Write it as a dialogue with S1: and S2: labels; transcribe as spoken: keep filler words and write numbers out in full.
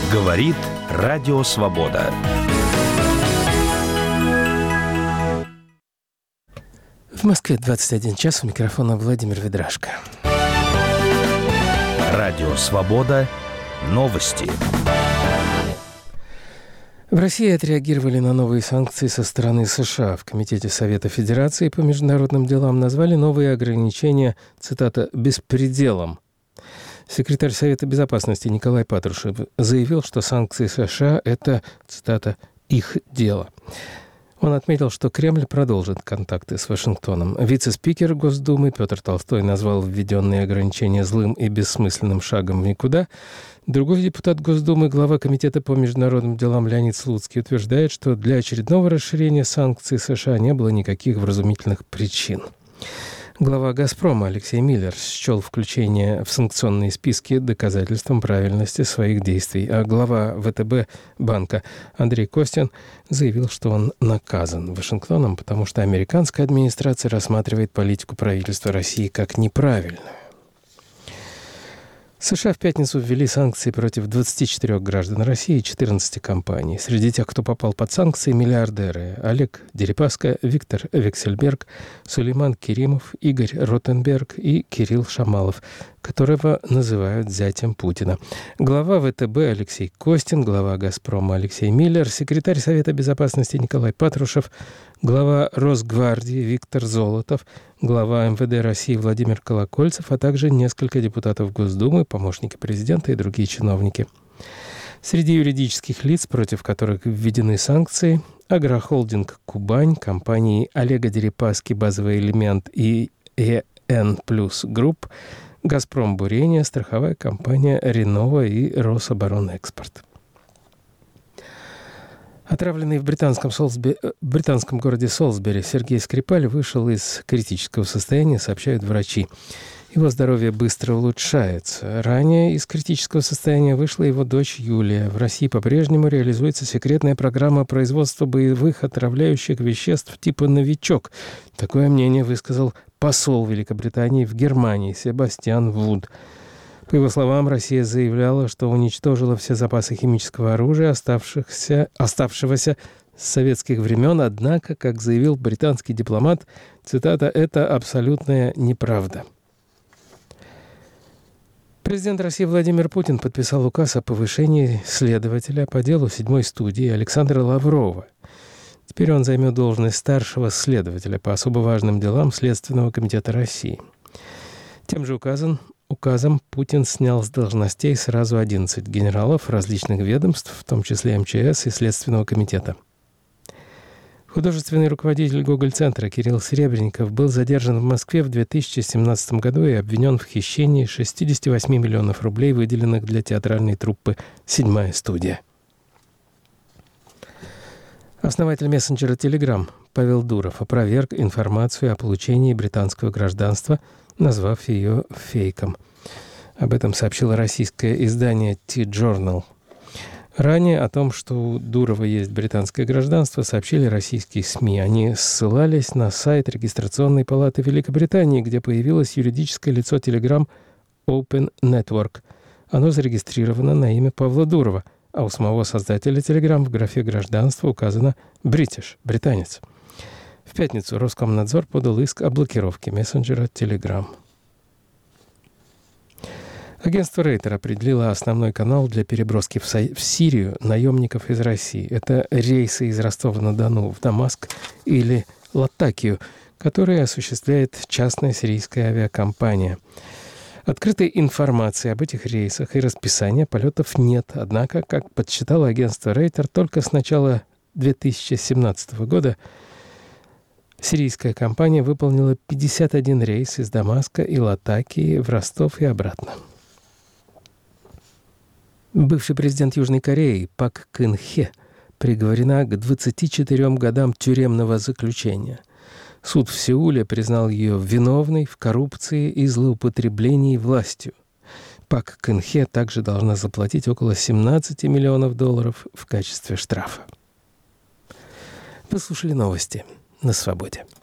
S1: Говорит Радио Свобода.
S2: В Москве двадцать один час, у микрофона Владимир Ведрашко.
S1: Радио Свобода. Новости.
S2: В России отреагировали на новые санкции со стороны США. В Комитете Совета Федерации по международным делам назвали новые ограничения, цитата, «беспределом». Секретарь Совета Безопасности Николай Патрушев заявил, что санкции США – это, цитата, «их дело». Он отметил, что Кремль продолжит контакты с Вашингтоном. Вице-спикер Госдумы Петр Толстой назвал введенные ограничения злым и бессмысленным шагом в никуда. Другой депутат Госдумы, глава Комитета по международным делам Леонид Слуцкий, утверждает, что для очередного расширения санкций США не было никаких вразумительных причин. Глава «Газпрома» Алексей Миллер счел включение в санкционные списки доказательством правильности своих действий, а глава ВТБ банка Андрей Костин заявил, что он наказан Вашингтоном, потому что американская администрация рассматривает политику правительства России как неправильную. США в пятницу ввели санкции против двадцати четырёх граждан России и четырнадцати компаний. Среди тех, кто попал под санкции, миллиардеры Олег Дерипаска, Виктор Вексельберг, Сулейман Керимов, Игорь Ротенберг и Кирилл Шамалов, которого называют зятем Путина. Глава ВТБ Алексей Костин, глава «Газпрома» Алексей Миллер, секретарь Совета Безопасности Николай Патрушев, глава Росгвардии Виктор Золотов, глава эм вэ дэ России Владимир Колокольцев, а также несколько депутатов Госдумы, помощники президента и другие чиновники. Среди юридических лиц, против которых введены санкции, агрохолдинг «Кубань», компании Олега Дерипаски «Базовый элемент» и э эн плюс Групп, «Газпром Бурение», страховая компания «Ренова» и «Рособоронэкспорт». Отравленный в британском, Солсбе... британском городе Солсбери Сергей Скрипаль вышел из критического состояния, сообщают врачи. Его здоровье быстро улучшается. Ранее из критического состояния вышла его дочь Юлия. В России по-прежнему реализуется секретная программа производства боевых отравляющих веществ типа «Новичок». Такое мнение высказал посол Великобритании в Германии Себастьян Вуд. По его словам, Россия заявляла, что уничтожила все запасы химического оружия, оставшихся, оставшегося с советских времен, однако, как заявил британский дипломат, цитата, «это абсолютная неправда». Президент России Владимир Путин подписал указ о повышении следователя по делу седьмой студии Александра Лаврова. Теперь он займет должность старшего следователя по особо важным делам Следственного комитета России. Тем же указом, указом Путин снял с должностей сразу одиннадцать генералов различных ведомств, в том числе эм че эс и Следственного комитета. Художественный руководитель Гоголь-центра Кирилл Серебренников был задержан в Москве в две тысячи семнадцатом году и обвинен в хищении шестьдесят восемь миллионов рублей, выделенных для театральной труппы «Седьмая студия». Основатель мессенджера Telegram Павел Дуров опроверг информацию о получении британского гражданства, назвав ее фейком. Об этом сообщило российское издание T-Journal. Ранее о том, что у Дурова есть британское гражданство, сообщили российские СМИ. Они ссылались на сайт регистрационной палаты Великобритании, где появилось юридическое лицо Telegram Open Network. Оно зарегистрировано на имя Павла Дурова, а у самого создателя Telegram в графе гражданства указано «British» — британец. В пятницу Роскомнадзор подал иск о блокировке мессенджера Telegram. Агентство Рейтер определило основной канал для переброски в, Со... в Сирию наемников из России. Это рейсы из Ростова-на-Дону в Дамаск или Латакию, которые осуществляет частная сирийская авиакомпания. Открытой информации об этих рейсах и расписания полетов нет. Однако, как подсчитало агентство Рейтер, только с начала две тысячи семнадцатого года сирийская компания выполнила пятьдесят один рейс из Дамаска и Латакии в Ростов и обратно. Бывший президент Южной Кореи Пак Кын Хе приговорена к двадцати четырем годам тюремного заключения. Суд в Сеуле признал ее виновной в коррупции и злоупотреблении властью. Пак Кын Хе также должна заплатить около семнадцати миллионов долларов в качестве штрафа. Вы слушали новости на Свободе.